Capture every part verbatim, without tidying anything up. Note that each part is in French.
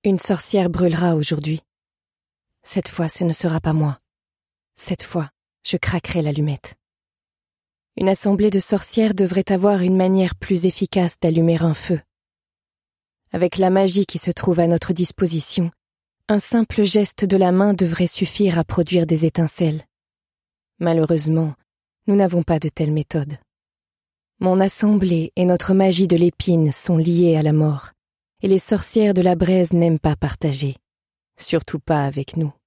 Une sorcière brûlera aujourd'hui. Cette fois, ce ne sera pas moi. Cette fois, je craquerai l'allumette. Une assemblée de sorcières devrait avoir une manière plus efficace d'allumer un feu. Avec la magie qui se trouve à notre disposition, un simple geste de la main devrait suffire à produire des étincelles. Malheureusement, nous n'avons pas de telle méthode. Mon assemblée et notre magie de l'épine sont liées à la mort, et les sorcières de la braise n'aiment pas partager, surtout pas avec nous.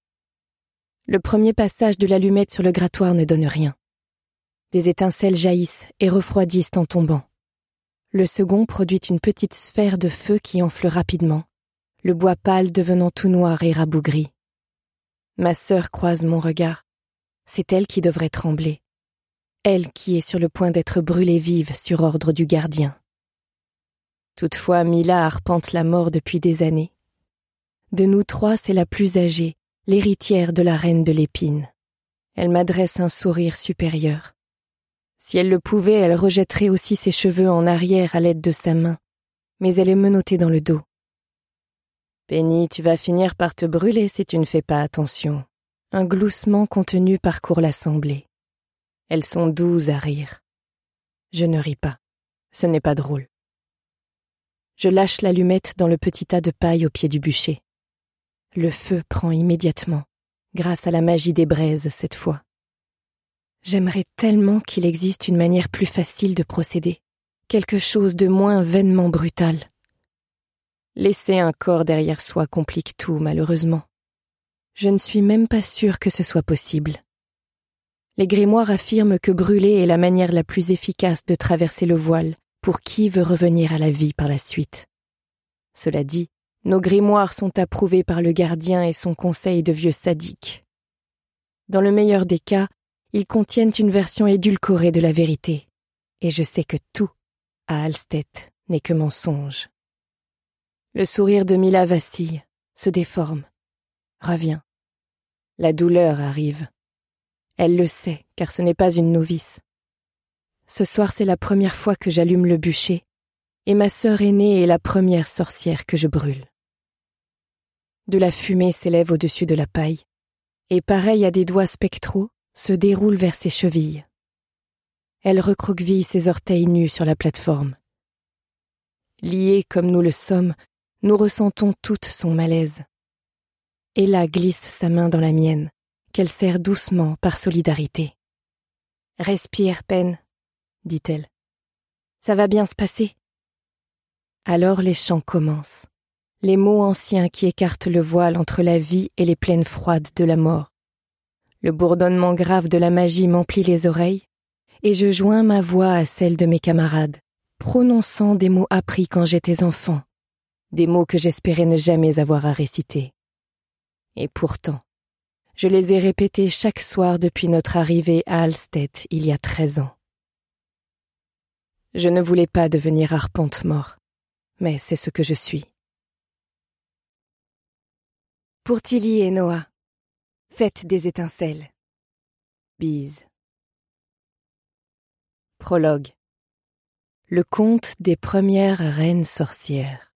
Le premier passage de l'allumette sur le grattoir ne donne rien. Des étincelles jaillissent et refroidissent en tombant. Le second produit une petite sphère de feu qui enfle rapidement, le bois pâle devenant tout noir et rabougri. Ma sœur croise mon regard. C'est elle qui devrait trembler. Elle qui est sur le point d'être brûlée vive sur ordre du gardien. Toutefois, Mila arpente la mort depuis des années. De nous trois, c'est la plus âgée, l'héritière de la reine de l'épine. Elle m'adresse un sourire supérieur. Si elle le pouvait, elle rejetterait aussi ses cheveux en arrière à l'aide de sa main, mais elle est menottée dans le dos. « Penny, tu vas finir par te brûler si tu ne fais pas attention. » Un gloussement contenu parcourt l'assemblée. Elles sont douces à rire. Je ne ris pas. Ce n'est pas drôle. Je lâche l'allumette dans le petit tas de paille au pied du bûcher. Le feu prend immédiatement, grâce à la magie des braises cette fois. J'aimerais tellement qu'il existe une manière plus facile de procéder, quelque chose de moins vainement brutal. Laisser un corps derrière soi complique tout, malheureusement. Je ne suis même pas sûre que ce soit possible. Les grimoires affirment que brûler est la manière la plus efficace de traverser le voile pour qui veut revenir à la vie par la suite. Cela dit, nos grimoires sont approuvés par le gardien et son conseil de vieux sadiques. Dans le meilleur des cas, ils contiennent une version édulcorée de la vérité, et je sais que tout, à Alstead, n'est que mensonge. Le sourire de Mila vacille, se déforme, revient. La douleur arrive. Elle le sait, car ce n'est pas une novice. Ce soir, c'est la première fois que j'allume le bûcher, et ma sœur aînée est la première sorcière que je brûle. De la fumée s'élève au-dessus de la paille, et pareil à des doigts spectraux, se déroule vers ses chevilles. Elle recroqueville ses orteils nus sur la plateforme. Liés comme nous le sommes, nous ressentons toutes son malaise. Ella glisse sa main dans la mienne, qu'elle serre doucement par solidarité. « Respire, Pen, » dit-elle. « Ça va bien se passer. » Alors les chants commencent, les mots anciens qui écartent le voile entre la vie et les plaines froides de la mort. Le bourdonnement grave de la magie m'emplit les oreilles, et je joins ma voix à celle de mes camarades, prononçant des mots appris quand j'étais enfant, des mots que j'espérais ne jamais avoir à réciter. Et pourtant, je les ai répétés chaque soir depuis notre arrivée à Alstead il y a treize ans. Je ne voulais pas devenir arpente-mort, mais c'est ce que je suis. Pour Tilly et Noah, faites des étincelles. Bise. Prologue. Le conte des premières reines sorcières.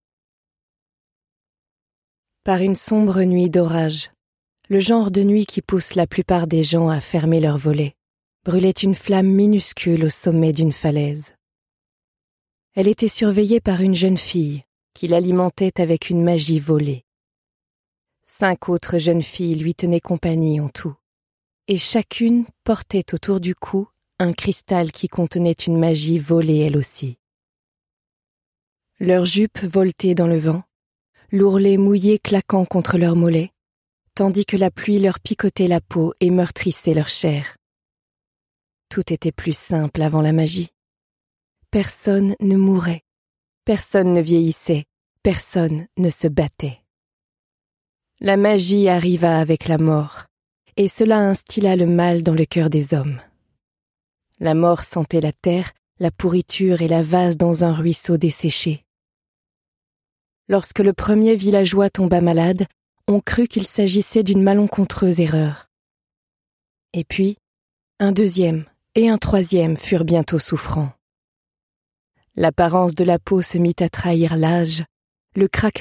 Par une sombre nuit d'orage, le genre de nuit qui pousse la plupart des gens à fermer leurs volets, brûlait une flamme minuscule au sommet d'une falaise. Elle était surveillée par une jeune fille qui l'alimentait avec une magie volée. Cinq autres jeunes filles lui tenaient compagnie en tout, et chacune portait autour du cou un cristal qui contenait une magie volée elle aussi. Leurs jupes voletaient dans le vent, l'ourlet mouillé claquant contre leurs mollets, tandis que la pluie leur picotait la peau et meurtrissait leur chair. Tout était plus simple avant la magie. Personne ne mourait, personne ne vieillissait, personne ne se battait. La magie arriva avec la mort, et cela instilla le mal dans le cœur des hommes. La mort sentait la terre, la pourriture et la vase dans un ruisseau desséché. Lorsque le premier villageois tomba malade, on crut qu'il s'agissait d'une malencontreuse erreur. Et puis, un deuxième et un troisième furent bientôt souffrants. L'apparence de la peau se mit à trahir l'âge, le craquement